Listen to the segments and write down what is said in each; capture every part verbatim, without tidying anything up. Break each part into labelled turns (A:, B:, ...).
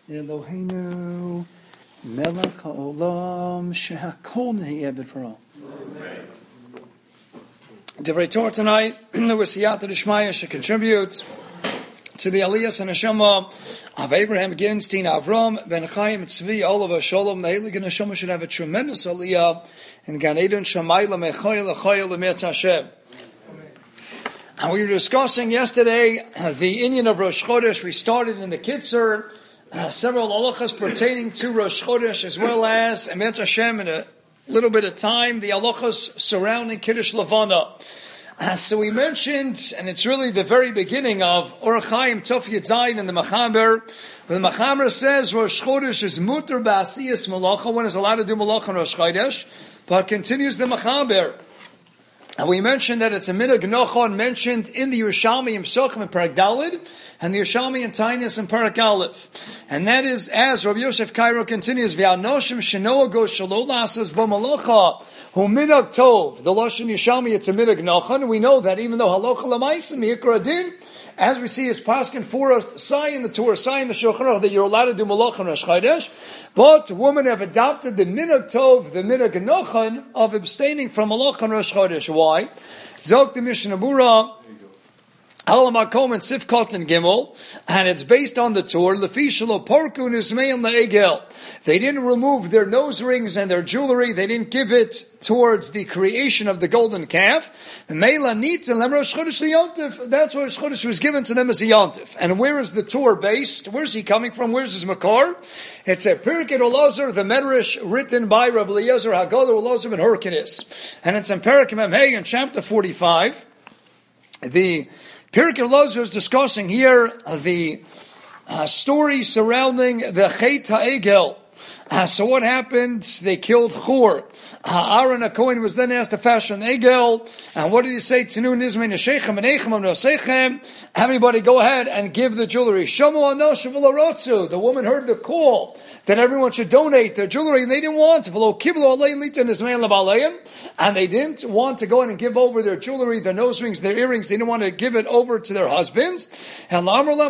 A: Eloheinu melech haolam shehakol nehiyeh b'dvaro. Divrei Torah tonight, the Siyata D'Shmaya should contribute to the Aliyah and Neshama of Abraham Ginstein, Avram, Ben Chaim, Tzvi, Oliver, Shalom. The Heilige Neshama should have a tremendous Aliyah in Gan Eden, Shamayla, Mechoyel, Lechoyel, Lemet Hashem. And we were discussing yesterday uh, the Indian of Rosh Chodesh. We started in the Kitzur, uh, several halachas pertaining to Rosh Chodesh, as well as Emet Hashem in a little bit of time, the halachas surrounding Kiddush Levana. Uh, so we mentioned, and it's really the very beginning of Orach Chaim Tov Yud Zayin in the Machaber, where the Machaber says Rosh Chodesh is muter ba'asiyas malacha, one is allowed to do malacha on Rosh Chodesh, but continues the Machaber. And we mentioned that it's a minhag nochon mentioned in the Yerushalmi and Pesachim in Parak Daled, and the Yerushalmi and Tainis in Parak Aleph. And that is, as Rabbi Yosef Cairo continues, V'anoshim shenoa go shalol lasas b'malacha hu minhag tov. The Lashon Yerushalmi, it's a minhag nochon, and we know that even though halacha l'maisim mi'ikra din, as we see is paskin for us, say in the Torah, say in the Shulchan Aruch, that you're allowed to do malacha on Rosh Chodesh, but women have adopted the minhag tov, the minhag nochon, of abstaining from malacha on Rosh Chodesh. Why? Zok the Mishnah Berurah, Halamakom and Sifkot and Gimel, and it's based on the Torah. Lefi shelo porku nismeim le'egel. They didn't remove their nose rings and their jewelry. They didn't give it towards the creation of the golden calf. Meila nitz and Rosh Chodesh liyontif. That's what Rosh Chodesh was given to them as a yontif. And where is the Torah based? Where's he coming from? Where's his makar? It's a Pirkei Elazar, the Medrash written by Rabbi Eliezer Haggadah Elazar ben Hyrcanus, and it's in Perek Memhei in chapter forty-five. The Pirkei Elazar is discussing here the uh, story surrounding the Chet HaEgel. Uh, so what happened? They killed Chur. Uh, Aaron HaKohen was then asked to fashion Egel. And what did he say? Tzinu nizmei neshechem and echem nosechem. Everybody go ahead and give the jewelry. Shomu anoshu v'larotzu. The woman heard the call that everyone should donate their jewelry, and they didn't want to. And they didn't want to go in and give over their jewelry, their nose rings, their earrings. They didn't want to give it over to their husbands. And we're going to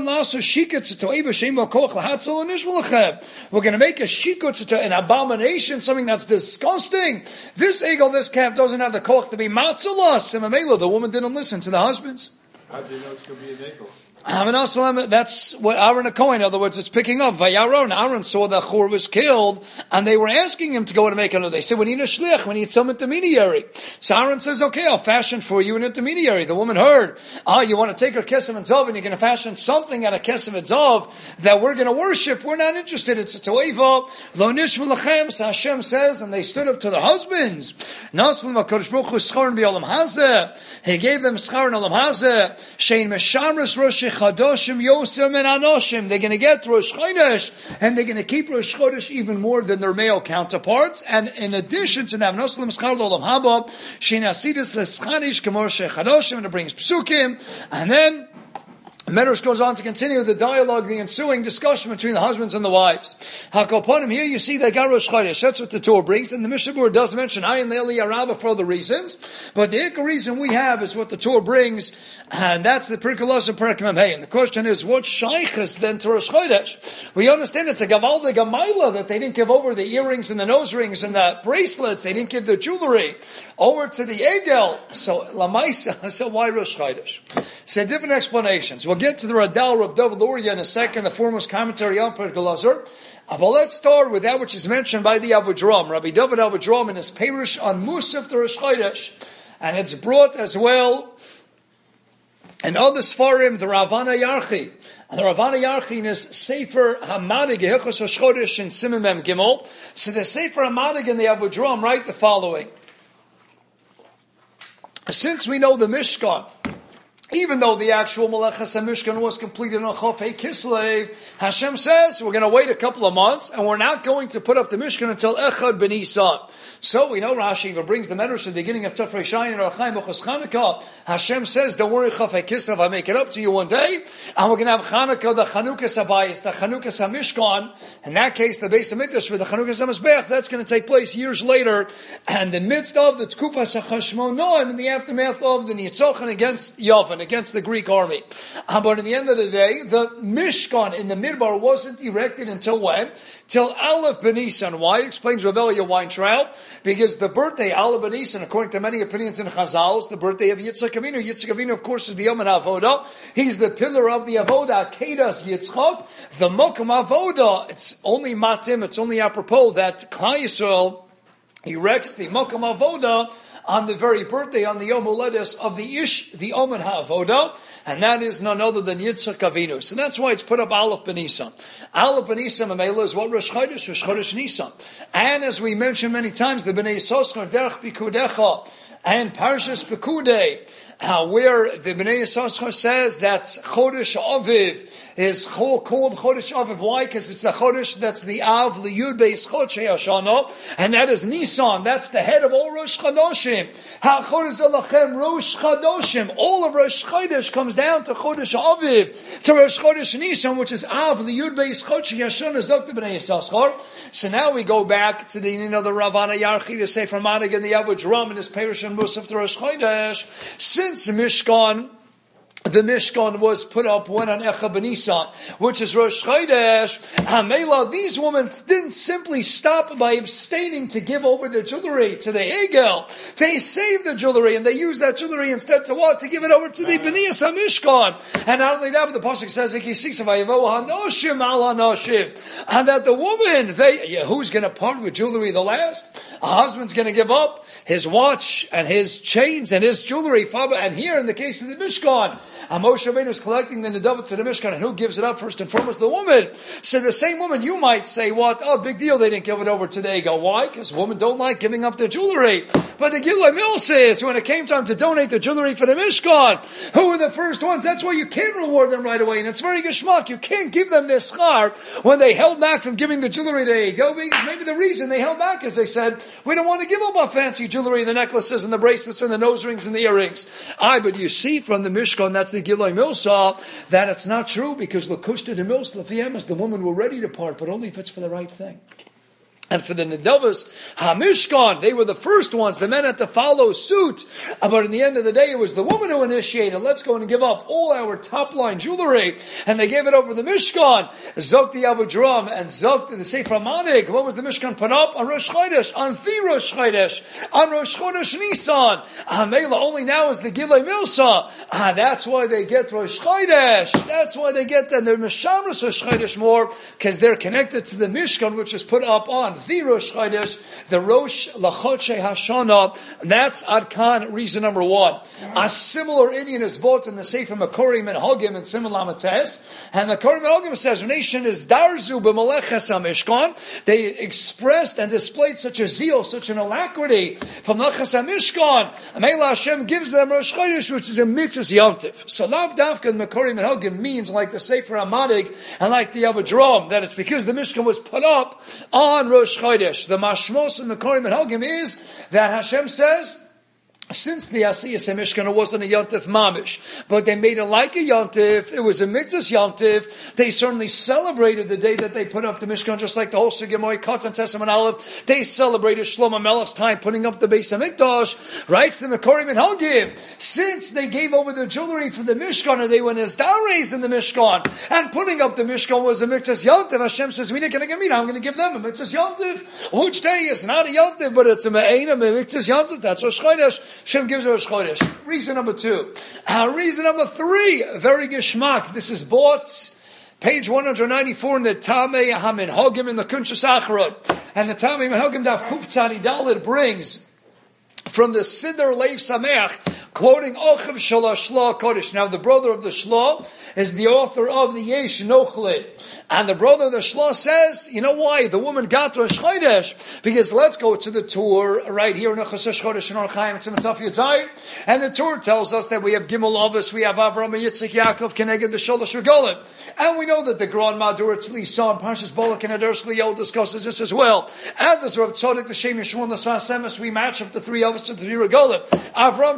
A: make a shikutz, an abomination, something that's disgusting. This egel, this calf, doesn't have the koch to be matzalas. And the woman didn't listen to the husbands.
B: How do you know it's going to be an egel?
A: That's what Aaron HaKohen, in other words, it's picking up. Vayaron, Aaron saw that Chur was killed, and they were asking him to go and make another. They said, we need a shliach, we need some intermediary. So Aaron says, okay, I'll fashion for you an intermediary. The woman heard, ah, you want to take her kesef and zov, and you're going to fashion something out of kesef and zov that we're going to worship. We're not interested. It's a toeva. Lo nishma lachem, so Hashem says, and they stood up to their husbands. Naslim HaKadosh Baruch Hu schar b'olam hazeh. He gave them schar in olam hazeh. Shein meshamres rosh Chadoshim Yosem and Anoshim. They're going to get Rosh Chodesh, and they're going to keep Rosh Chodesh even more than their male counterparts. And in addition to that, Noslim Schar L'Olam Haba, Sheinasidis L'Schanish K'mor Shechadoshim, and it brings Psukim, and then Medrash goes on to continue the dialogue, the ensuing discussion between the husbands and the wives. Hakoponim, here you see that got Rosh Chodesh. That's what the Torah brings. And the Mishnah Berurah does mention Ayin Le'eli Araba for other reasons. But the ikar reason we have is what the Torah brings, and that's the Pirkei Elazar Perek Memhei. And the question is, what shaychus then to Rosh Chodesh? We understand it's a gavalda gamayla that they didn't give over the earrings and the nose rings and the bracelets. They didn't give the jewelry over to the Egel. So, Lamaisa, so why Rosh Chodesh? So different explanations. We'll get to the Radal Rav David Luria in a second, the foremost commentary on Pirkei Elazar. Uh, but let's start with that which is mentioned by the Avodram, Rabbi David Avodram, in his Perush on Musaf the Rosh Chodesh, and it's brought as well in other Sfarim, the Ravana Yarchi. And the Ravana Yarchi in his Sefer Hamadig Hilchos Rosh Chodesh in Siman Mem Gimel. So the Sefer Hamadig and the Avodram write the following: since we know the Mishkan, even though the actual Melechas HaMishkan was completed on Chofei Kislev, Hashem says we're going to wait a couple of months, and we're not going to put up the Mishkan until Echad Ben Nisan. So we know Rashi even brings the Medrash at the beginning of Tafrei Shayin and Archaim Ochos Chanukah. Hashem says, don't worry, Chofei Kislev, I'll make it up to you one day, and we're going to have Chanukah, the Chanukas HaBayis, the Chanukas HaMishkan. In that case, the Beis HaMikdash with the Chanukas HaMizbeach, that's going to take place years later, and in the midst of the Tkufas HaChashmonaim, in the aftermath of the Nitzochan against Yavan, against the Greek army. Uh, but in the end of the day, the Mishkan in the Midbar wasn't erected until when? Till Aleph Benisan. Why? Explains Rav Elia Weintraub. Because the birthday, Aleph Benisan, according to many opinions in Chazal, is the birthday of Yitzchak Avinu. Yitzchak Avinu, of course, is the Yom HaAvodah. He's the pillar of the Avodah, Kedas Yitzchak. The Mokum Avodah, it's only matim, it's only apropos that Klal Yisrael erects the Mokum Avodah on the very birthday, on the Yom Uledes of the Ish, the Omen HaAvodah, and that is none other than Yitzchak Avinu. So that's why it's put up Aleph Benisan. Aleph Benisan, Amela, is what Rosh Chodesh, Rosh Chodesh Nisan. And as we mentioned many times, the Bnei Yissaschar, Derech Pikudecha, and Parshas Pekudei, uh, where the Bnei Yissaschar says that Chodesh Aviv is called Chodesh Aviv. Why? Because it's the Chodesh that's the Av, the Yud Beis Chodshei Hashanah, and that is Nisan. That's the head of all Rosh Chodoshim. HaChodesh Alachem Rosh Chodoshim. All of Rosh Chodesh comes down to Chodesh Aviv, to Rosh Chodesh Nisan, which is Av, the Yud Beis Chodshei Hashanah, Zok the Bnei Yissaschar. So now we go back to the, you know, the Ravana Yarchi, the Sefer Manig, and the Avuj Ram, and his Perish and Musaf to Rosh Chodesh. Since Mishkan, the Mishkan was put up when on Echa B'Nisan, which is Rosh Chodesh. Hamela, these women didn't simply stop by abstaining to give over their jewelry to the Egel. They saved the jewelry and they used that jewelry instead to what? To give it over to the B'Nias HaMishkan. And not only that, but the Pasuk says, and that the woman, they, yeah, who's going to part with jewelry the last? A husband's going to give up his watch and his chains and his jewelry. And here in the case of the Mishkan, and Moshe Rabbeinu is collecting the Nedavot to the Mishkan, and who gives it up first and foremost? The woman. So the same woman, you might say, what? Oh, big deal, they didn't give it over to the Egel. Why? Because women don't like giving up their jewelry. But the Gilui Mil says, when it came time to donate the jewelry for the Mishkan, who were the first ones? That's why you can't reward them right away, and it's very geschmack. You can't give them this schar when they held back from giving the jewelry to Egel, because maybe the reason they held back is they said, we don't want to give up our fancy jewelry, the necklaces and the bracelets and the nose rings and the earrings. Aye, but you see from the Mishkan, that's the Gilui Milsa, that it's not true, because Lakushta de Mils, Lafiemas, the woman were ready to part, but only if it's for the right thing. And for the Nedavos HaMishkan, they were the first ones. The men had to follow suit. But in the end of the day, it was the woman who initiated. Let's go and give up all our top-line jewelry. And they gave it over the Mishkan. Zok the Avodram and Zok the Sefer Manig. What was the Mishkan put up? On Rosh Chodesh. On Fi Rosh Chodesh. On Rosh Chodesh Nisan. Hamela only now is the Gilui Milsa. Ah, that's why they get Rosh Chodesh. That's why they get, and they're Mishamras Rosh Chodesh more, because they're connected to the Mishkan, which is put up on the Rosh Chodesh, the Rosh Lachodshei Hashanah. That's Adkan, reason number one. A similar Indian is bought in the Sefer Makorim and Hogim and Simon Lamates. And Makorim and Hogim says, nation is Darzu b'Maleches HaMishkan. They expressed and displayed such a zeal, such an alacrity from Maleches HaMishkan. Amela Hashem gives them Rosh Chodesh, which is a mitzvah yomtiv. So Lav Davka and Makorim and Hogim means like the Sefer Hamadig and like the Avodram, that it's because the Mishkan was put up on Rosh Chodesh. The Mashmos and the Korim and Hogim is that Hashem says, since the Asiyas Mishkan, it wasn't a Yontif Mamish, but they made it like a Yontif. It was a Mitzvah Yontif. They certainly celebrated the day that they put up the Mishkan, just like the whole Sugemoy, Katan, Testament, Aleph. They celebrated Shlomo Melech's time putting up the Beis HaMikdash. Writes the Mekorim and Hogim, since they gave over their jewelry for the Mishkan, or they went as Dares in the Mishkan, and putting up the Mishkan was a Mitzvah Yontif. Hashem says, I'm going to give them a Mitzvah Yontif. Which day is not a Yontif, but it's a Me'ena, a Mitzvah Yontif. That's Rosh Chodesh. Shem gives Rosh Chodesh. Reason number two. Uh, reason number three, very geschmack. This is bought, page one ninety-four in the Tamei HaMinhagim in the Kunshas Acharot. And the Tamei HaMinhagim Daf Kuf Tzadi Dalet brings from the Siddur Leiv Sameach, quoting Ochav Shalash Shlah Kodesh. Now, the brother of the Shlah is the author of the Yesh Nochlin. And the brother of the Shlah says, you know why? The woman got Rosh Chodesh. Because let's go to the tour right here in Rosh Chodesh in Orchaim. It's in Taf Yotzai. And the tour tells us that we have Gimel Avos, we have Avram and Yitzchak Yaakov, Keneged the Shalosh Regalim. And we know that the Gran Madur Tzli Son, Parshas Balak and Aders Leo discusses this as well. And as Rav Tzodik, the Shem Yeshua, the Sfas Emes, we match up the three Avos to the three Regalim. Avram to Pesach,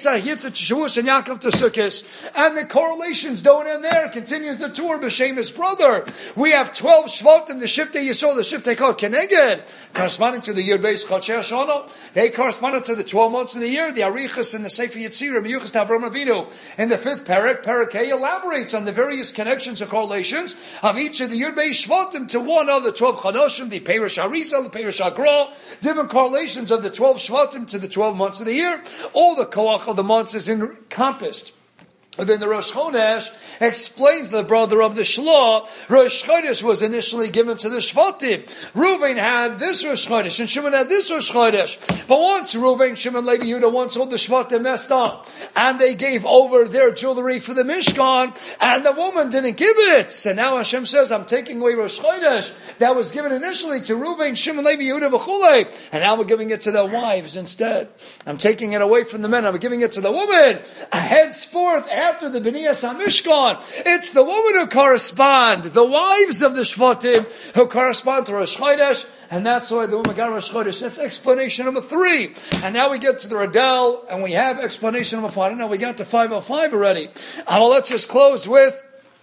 A: Pesach, Yitzhak, Shavuos, and Yaakov to Sukkot. And the correlations don't end there. Continues the tour, B'Shem, his brother. We have twelve Shvatim, the Shiftei Yisrael, the Shiftei Kol Keneged, corresponding to the Yud Beis Chodesh Shana. They corresponded to the twelve months of the year, the Arichas and the Sefer Yetzirah, Miyuchas to Avraham Avinu. In the fifth parak, Parak A elaborates on the various connections or correlations of each of the Yud Beis Shvatim to one of the twelve Chanoshim, the Perish Arisa, the Perish Agra, different correlations of the twelve Shvatim to the twelve months of the year. All the Koach of the months is encompassed. And then the Rosh Chodesh explains the brother of the Shlah. Rosh Chodesh was initially given to the Shvatim. Reuven had this Rosh Chodesh, and Shimon had this Rosh Chodesh. But once Reuven, Shimon, Levi, Yehuda, once all the Shvatim messed up, and they gave over their jewelry for the Mishkan, and the woman didn't give it. So now Hashem says, I'm taking away Rosh Chodesh that was given initially to Reuven, Shimon, Levi, Yehuda, B'chulei, and now we're giving it to their wives instead. I'm taking it away from the men. I'm giving it to the woman. Henceforth, after the B'niyas HaMishkan, it's the women who correspond, the wives of the Shvatim who correspond to Rosh Chodesh, and that's why the woman got Rosh Chodesh. That's explanation number three. And now we get to the Radal, and we have explanation number five. Now we got to five oh five already. And well, let's just close with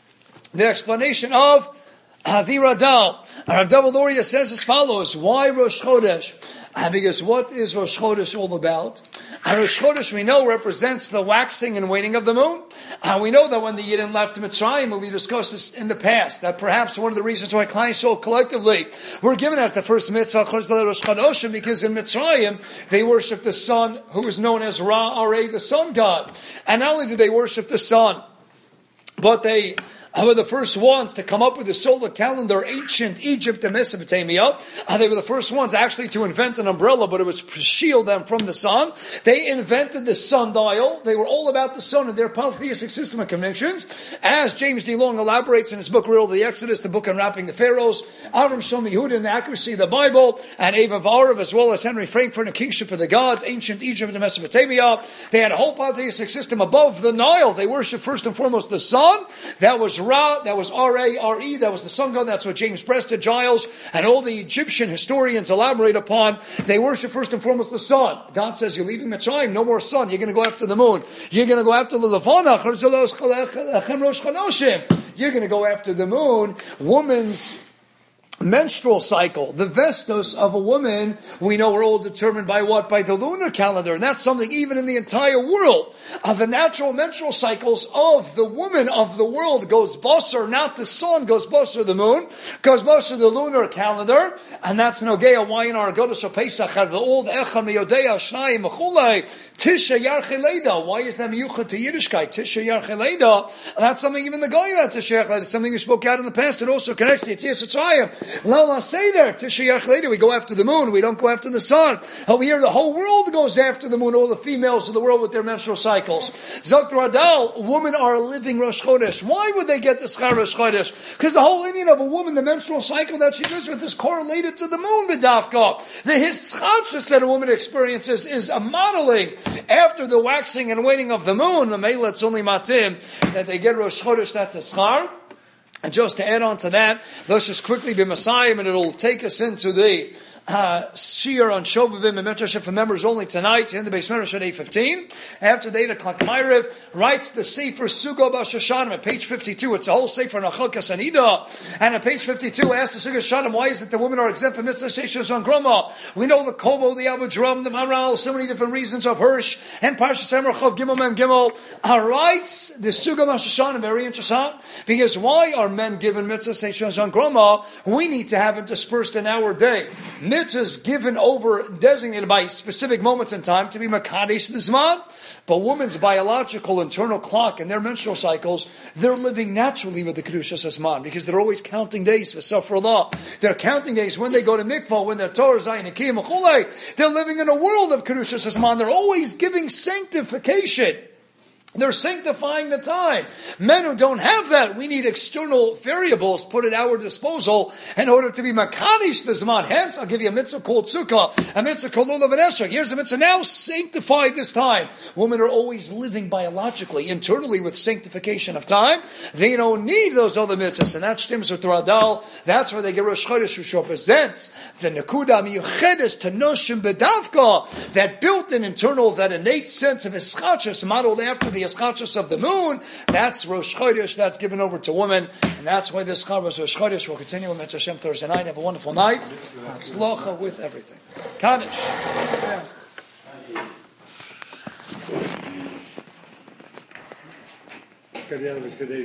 A: the explanation of uh, the Radal. Rav David Luria says as follows: why Rosh Chodesh? Uh, because what is Rosh Chodesh all about? And Rosh Chodesh, we know, represents the waxing and waning of the moon. Uh, we know that when the Yidden left Mitzrayim, we discussed this in the past, that perhaps one of the reasons why Klal Yisrael collectively were given as the first mitzvah, Rosh Chodesh, because in Mitzrayim, they worshipped the sun, who is known as Ra, Arei, the sun god. And not only did they worship the sun, but they were the first ones to come up with the solar calendar, ancient Egypt and Mesopotamia. Uh, they were the first ones actually to invent an umbrella, but it was to shield them from the sun. They invented the sundial. They were all about the sun and their polytheistic system of convictions. As James D. Long elaborates in his book, Riddle of the Exodus, the book Unwrapping the Pharaohs, Avram Shlomo Yehuda in the accuracy of the Bible, and Eva Varav, as well as Henry Frankfurt and Kingship of the Gods, ancient Egypt and Mesopotamia. They had a whole polytheistic system above the Nile. They worshipped first and foremost the sun. That was Ra, that was R A R E, that was the sun god, that's what James Preston, Giles, and all the Egyptian historians elaborate upon. They worship first and foremost the sun. God says, you're leaving Mitzrayim, no more sun, you're going to go after the moon. You're going to go after the Levanach, you're going to go after the moon. Woman's menstrual cycle, the vestos of a woman, we know are all determined by what? By the lunar calendar. And that's something even in the entire world. Uh, the natural menstrual cycles of the woman of the world goes basar, not the sun, goes basar the moon, goes basar the lunar calendar. And that's Nogea, why in our Godesh of Pesach have the old Echad Meyodea, Shnai, Mechulei, Tisha Yarchei Leida. Why is that miyuchad to Yiddishkeit? Tisha Yarchei Leida. That's something even the Goyim had Tisha Yarchei Leida. It's something we spoke out in the past. It also connects to Yetzias Mitzrayim. Lala Seder, Tisha Yarchei Leida. We go after the moon. We don't go after the sun. Over here, the whole world goes after the moon. All the females of the world with their menstrual cycles. Zok Radal, women are living Rosh Chodesh. Why would they get the Schar Rosh Chodesh? Because the whole Indian of a woman, the menstrual cycle that she lives with, is correlated to the moon, B'dafka. The hischadshus that a woman experiences is a modeling after the waxing and waning of the moon. The Mela, it's only matim that they get Rosh Chodesh, that's the Schar. And just to add on to that, let's just quickly be Messiah, and it'll take us into the Uh, Shiur on Shovavim and Mentorship for members only tonight in the Beis Medrash at eight fifteen. After the eight o'clock Ma'ariv, writes the Sefer Sugo B'Shoshanim at page fifty-two. It's a whole Sefer Nachal Kasanida. And at page fifty-two, asks the Sugo B'Shoshanim, why is it the women are exempt from Mitzvah Sheishos on Groma? We know the Kobo, the Abu Drum, the Maral, so many different reasons of Hirsch, and Parshas Emrachov, Gimel Mem Gimel. Uh, writes the Sugo B'Shoshanim, very interesting, because why are men given Mitzvah Sheishos on Groma? We need to have it dispersed in our day. Mitzvahs given over, designated by specific moments in time to be Makadesh the Zman, but women's biological internal clock and their menstrual cycles, they're living naturally with the Kedushas Zman, because they're always counting days for Safra Allah. They're counting days when they go to Mikvah, when they're Torah, Zayin, and Kiyam, Chulei. They're living in a world of Kedushas Zman. They're always giving sanctification They're sanctifying the time. Men who don't have that, we need external variables put at our disposal in order to be makanish the zman. Hence, I'll give you a mitzvah called sukkah, a mitzvah called lulav and esrog. Here's a mitzvah now, sanctify this time. Women are always living biologically, internally with sanctification of time. They don't need those other mitzvahs, and that stems with Radal. That's where they get Rosh Chodesh, which represents the nekuda miyuchedes to noshim bedavka, that built-in internal, that innate sense of ischachos modeled after the ischachos of the moon. That's Rosh Chodesh. That's given over to women, and that's why this Chag was Rosh Chodesh. We'll continue with Mitzvah Hashem Thursday night. Have a wonderful night. Tzlocha with everything. Kaddish.
B: Good